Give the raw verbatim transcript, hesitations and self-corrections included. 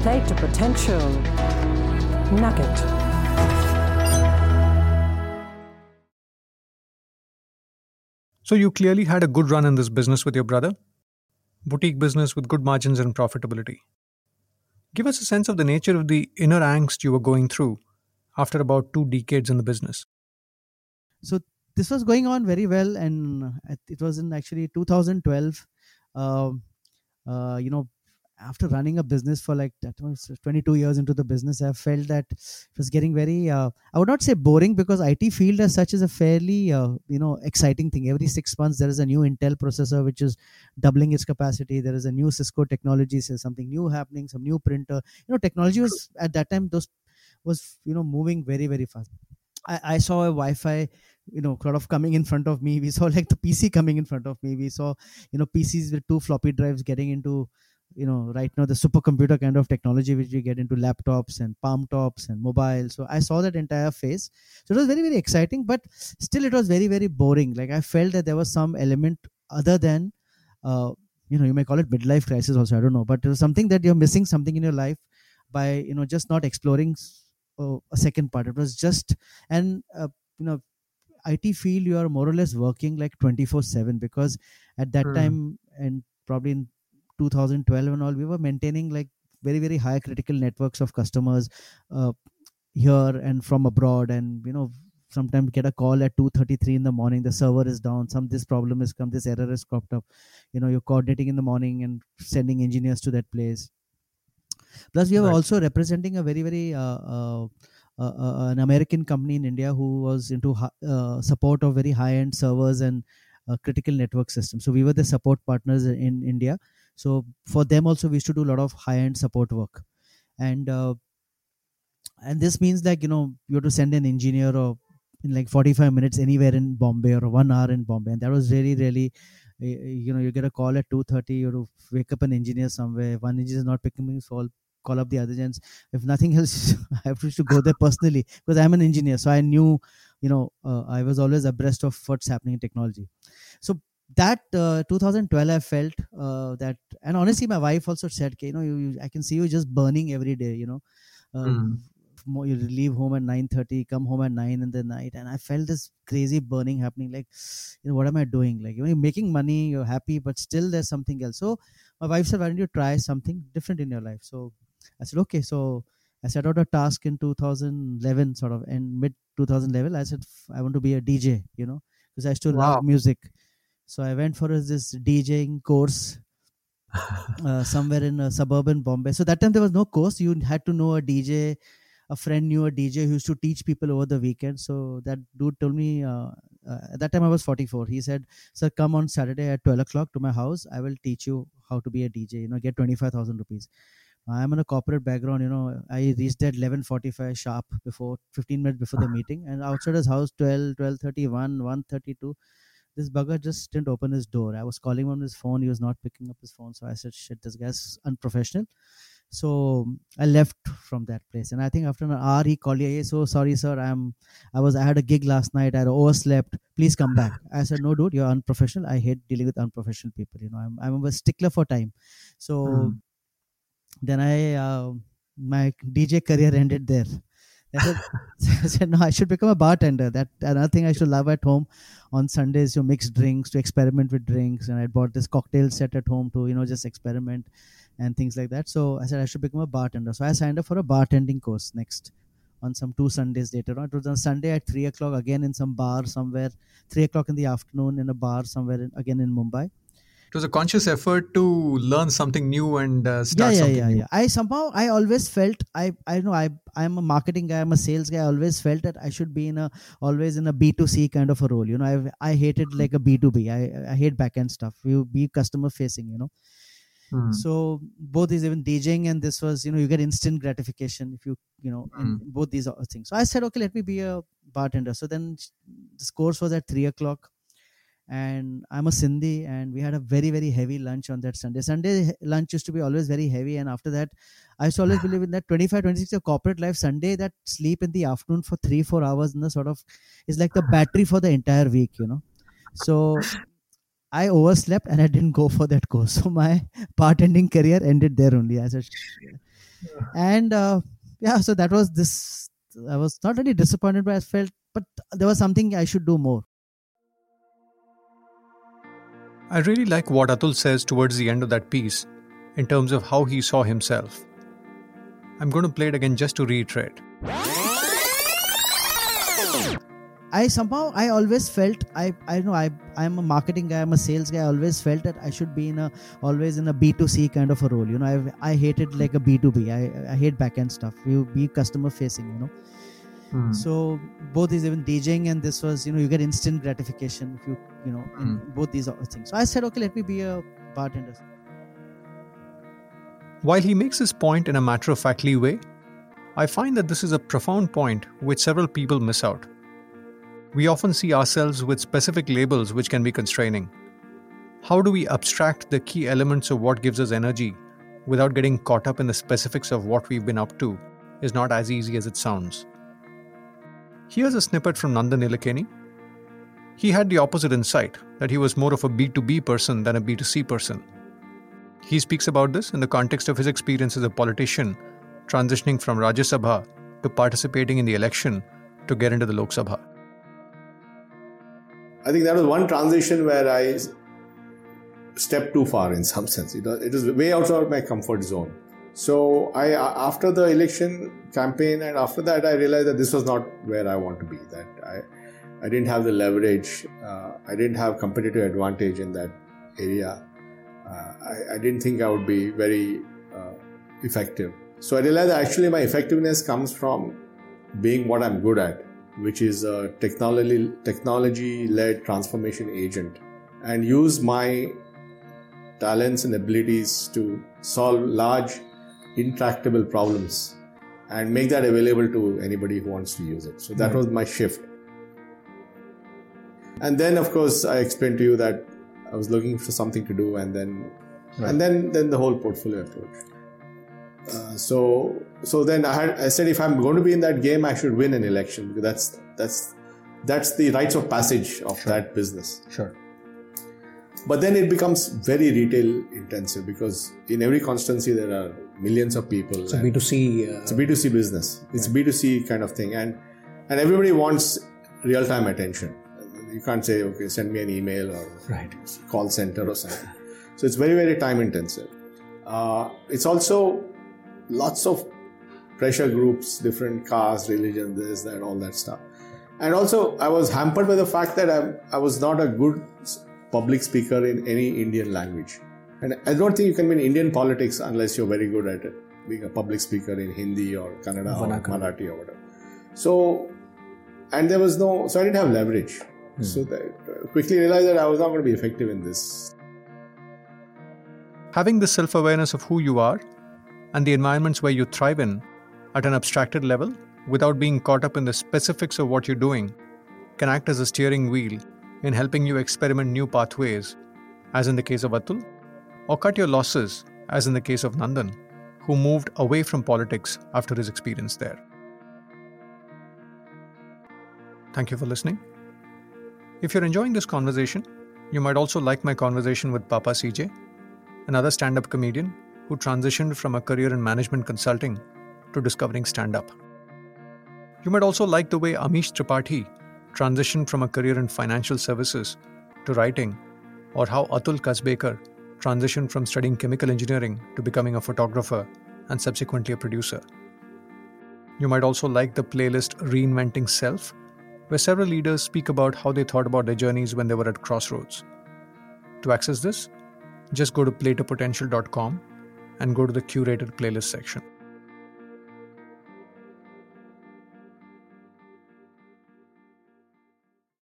Play to potential. Nugget. So you clearly had a good run in this business with your brother. Boutique business with good margins and profitability. Give us a sense of the nature of the inner angst you were going through after about two decades in the business. So this was going on very well, and it was in actually two thousand twelve. Um, uh, you know, after running a business for like that was twenty-two years into the business, I felt that it was getting very, uh, I would not say boring, because I T field as such is a fairly, uh, you know, exciting thing. Every six months there is a new Intel processor which is doubling its capacity. There is a new Cisco technology, so something new happening, some new printer. You know, technology was at that time those was you know moving very very fast. I, I saw a Wi-Fi, you know, sort of coming in front of me. We saw like the P C coming in front of me. We saw, you know, P Cs with two floppy drives getting into, you know, right now the supercomputer kind of technology which we get into laptops and palm tops and mobile. So I saw that entire phase. So it was very very exciting, but still it was very very boring. Like I felt that there was some element other than, uh, you know, you may call it midlife crisis also. I don't know, but it was something that you're missing something in your life by, you know, just not exploring uh, a second part. It was just, and uh, you know, I T field, you are more or less working like twenty-four seven, because at that Hmm. time, and probably in two thousand twelve and all, we were maintaining like very very high critical networks of customers uh, here and from abroad, and you know, sometimes get a call at two thirty-three in the morning, the server is down, some this problem has come, this error has cropped up. You know, you're coordinating in the morning and sending engineers to that place. Plus we were Right. also representing a very very uh, uh, uh, uh, an American company in India who was into uh, support of very high end servers and uh, critical network systems. So we were the support partners in India. So for them also we used to do a lot of high end support work, and uh, and this means like, you know, you have to send an engineer or in like forty-five minutes anywhere in Bombay, or one hour in Bombay, and that was really really, you know, you get a call at two thirty, you have to wake up an engineer somewhere, one engineer is not picking me, so I'll call up the other gens. If nothing else, I have to go there personally because I'm an engineer, so I knew, you know, uh, I was always abreast of what's happening in technology. So that uh, two thousand twelve I felt uh, that, and honestly my wife also said, okay, you know, you, you, I can see you just burning every day, you know. uh, Hmm. you leave home at nine thirty, come home at nine in the night, and I felt this crazy burning happening, like, you know, what am I doing? Like, you know, you're making money, you're happy, but still there's something else. So my wife said, why don't you try something different in your life? So I said, okay. So I set out a task in two thousand eleven, sort of, and mid two thousand eleven I said, I want to be a D J, you know, because I still Wow. love music. So I went for this DJing course uh, somewhere in uh, suburban Bombay. So that time there was no course, you had to know a D J. A friend knew a D J who used to teach people over the weekend. So that dude told me, uh, uh, at that time I was forty-four. He said, sir, come on Saturday at twelve o'clock to my house. I will teach you how to be a D J, you know, get twenty-five thousand rupees. I'm in a corporate background, you know, I reached at eleven forty-five sharp, before fifteen minutes before the meeting. And outside his house, twelve, twelve thirty-one, one thirty-two, this bugger just didn't open his door. I was calling him on his phone. He was not picking up his phone. So I said, shit, this guy's unprofessional. So I left from that place, and I think after an hour he called me. Hey, so sorry, sir. I'm, I was, I had a gig last night. I overslept. Please come back. I said, no, dude, you're unprofessional. I hate dealing with unprofessional people. You know, I'm, I'm a stickler for time. So Hmm. then I, uh, my D J career ended there. I said, I said, no, I should become a bartender. That another thing I should love at home on Sundays, to mix drinks, to experiment with drinks. And I bought this cocktail set at home to, you know, just experiment and things like that. So I said I should become a bartender. So I signed up for a bartending course next on some two Sundays later on. It was on Sunday at three o'clock, again in some bar somewhere, three o'clock in the afternoon in a bar somewhere, in, again in Mumbai. It was a conscious effort to learn something new and uh, Yeah, start yeah, something yeah, new. yeah. I somehow, I always felt, I, I know I, I'm a marketing guy, I'm a sales guy. I always felt that I should be in a, always in a B two C kind of a role. You know, I, I hated like a B two B. I, I hate backend stuff. You be customer facing, you know. Hmm. So both is even DJing, and this was, you know, you get instant gratification if you, you know, in Hmm. both these are things. So I said, okay, let me be a bartender. So then this course was at three o'clock. And I'm a Sindhi, and we had a very very heavy lunch on that Sunday. Sunday lunch used to be always very heavy, and after that, I used to always believe in that twenty-five, twenty-six of corporate life. Sunday, that sleep in the afternoon for three, four hours in the sort of is like the battery for the entire week, you know. So I overslept and I didn't go for that course. So my bartending career ended there only. I said, And uh, yeah, so that was this. I was not really disappointed, but I felt, but there was something I should do more. I really like what Atul says towards the end of that piece in terms of how he saw himself. I'm going to play it again just to reiterate. I somehow I always felt I I know I I'm a marketing guy, I'm a sales guy. I always felt that I should be in a always in a B two C kind of a role. You know, I I hated like a B two B. I I hate backend stuff. You be customer facing. You know. Hmm. So both these, even DJing and this was, you know, you get instant gratification if you you know in Hmm. both these things. So I said, okay, let me be a bartender. While he makes his point in a matter-of-factly way, I find that this is a profound point which several people miss out. We often see ourselves with specific labels which can be constraining. How do we abstract the key elements of what gives us energy without getting caught up in the specifics of what we've been up to is not as easy as it sounds. Here's a snippet from Nandan Nilekani. He had the opposite insight, that he was more of a B two B person than a B two C person. He speaks about this in the context of his experience as a politician, transitioning from Rajya Sabha to participating in the election to get into the Lok Sabha. I think that was one transition where I stepped too far in some sense. It was, it was way outside of my comfort zone. So I, after the election campaign and after that, I realized that this was not where I want to be. That I, I didn't have the leverage. Uh, I didn't have competitive advantage in that area. Uh, I, I didn't think I would be very uh, effective. So I realized that actually my effectiveness comes from being what I'm good at, which is a technology, technology-led transformation agent, and use my talents and abilities to solve large, intractable problems and make that available to anybody who wants to use it. So that was my shift. And then, of course, I explained to you that I was looking for something to do, and then, right. and then, then the whole portfolio approach. Uh, so, so then I had, I said, if I'm going to be in that game, I should win an election, because that's that's that's the rites of passage of sure. that business. Sure. But then it becomes very retail intensive, because in every constituency there are millions of people. It's a B two C. Uh, it's a B two C business. It's right. a B two C kind of thing, and and everybody wants real time attention. You can't say, okay, send me an email or right. call center or something. So it's very, very time intensive. Uh, it's also lots of pressure groups, different caste, religion, this, that, all that stuff. And also I was hampered by the fact that I, I was not a good public speaker in any Indian language. And I don't think you can be in Indian politics unless you're very good at it, being a public speaker in Hindi or Kannada or Marathi or whatever. So, and there was no, so I didn't have leverage. Hmm. So I quickly realized that I was not going to be effective in this. Having the self-awareness of who you are and the environments where you thrive in at an abstracted level without being caught up in the specifics of what you're doing can act as a steering wheel in helping you experiment new pathways, as in the case of Atul, or cut your losses, as in the case of Nandan, who moved away from politics after his experience there. Thank you for listening. If you're enjoying this conversation, you might also like my conversation with Papa C J, another stand-up comedian who transitioned from a career in management consulting to discovering stand-up. You might also like the way Amish Tripathi transitioned from a career in financial services to writing, or how Atul Kasbekar transitioned from studying chemical engineering to becoming a photographer and subsequently a producer. You might also like the playlist Reinventing Self, where several leaders speak about how they thought about their journeys when they were at crossroads. To access this, just go to play to potential dot com and go to the curated playlist section.